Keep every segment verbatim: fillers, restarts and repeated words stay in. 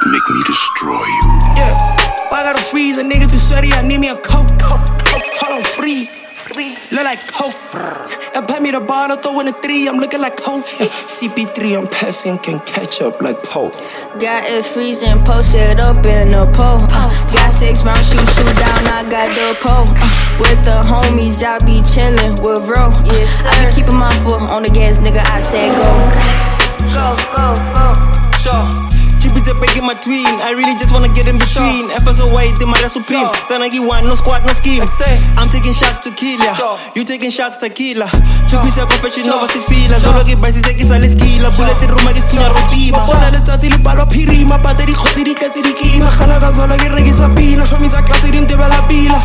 make me destroy you. Yeah, well, I gotta freeze a nigga too sweaty, I need me a coke. Hold on, free. Look like coke. And pay me the bottle, throw in a three, I'm looking like coke. Yeah. C P three, I'm passing, can catch up like Pope. Got it freezing, posted up in a pole. Uh, got six rounds, shoot you down, I got the pole. Uh, with the homies, I be chillin' with bro. Yes, I be keeping my foot on the gas, nigga, I said go. Go, go, go. Sure. Jupiter in my tween, I really just wanna get in between. F S O white, they my supreme. Zanagi one, no squad, no scheme. I'm taking shots to kill ya, you taking shots tequila. Jupiter confession over si fila. Solo che bai si se che sale schila. Bullet in Roma che studia rotima. Buona le tati li palo a pirima. Pate di khoti di cazzi di kima. Khana ka solo che regisa pina. Show me za classe di inte bella pila.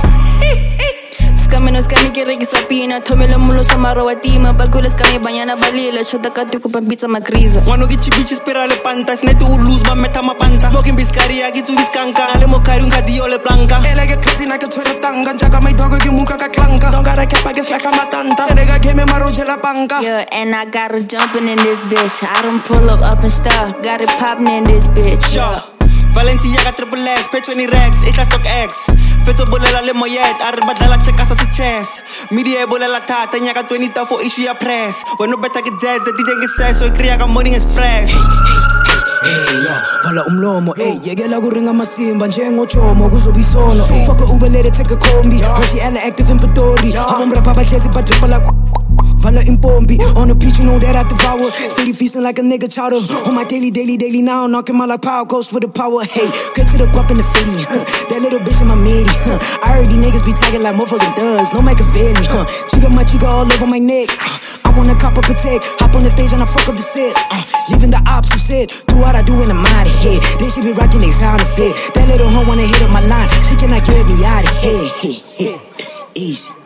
Scammi no scammi che regisa pina. Tome lo mulo sa maro a tima. Bagule scammi bagnana balila. Shota ka tu kupa pizza ma crisa. Wano che ci bici spera le pantas. Ne tu lose ma meta ma panta. Smoking biscari a gitsu biscanca. Ale mo cari un cadio le blanca. Ele che cazzi na che tuere tanga. Jaga mai dogo che muka ka clanca. Don't gotta cap I guess like I'm a tanta. Serega che me maroche la banca. Yeah, and I got her jumping in this bitch. I don't pull up up and stuff. Got it popping in this bitch. Yeah. Valenciaga triple S, P twenty Rex, Isla Stock X. Feto bolela le moyet, arriba la check sa chest. Media bolela tata, nyaka twenty ta for issue ya press. When no better get dead, the D J get says, so crea ka morning express. Hey, hey, hey, yo, vala umlomo, ey, yekela kuringa masimba, njengochomo, kuzobisono, ey. Fuck a Uber, let it take a combi, Hershey Ella active in Pitori, abomra papa hlezi pa triple like Vala impombi, on the beach, you know that I devour. Steady feasting like a nigga chowder. On my daily, daily, daily now, knocking my like power coast with the power. Hey, good to the guap in the fitty, huh. That little bitch in my midi, huh. I heard these niggas be tagging like motherfucking does. No Machiavelli, huh. Chica my chica all over my neck. I wanna cop up a tech, hop on the stage and I fuck up the set. Uh, leaving the ops upset, do what I do in the mind of head. Then she be rocking they sound of fit. That little hoe wanna hit up my line, she cannot get me out of here. Easy.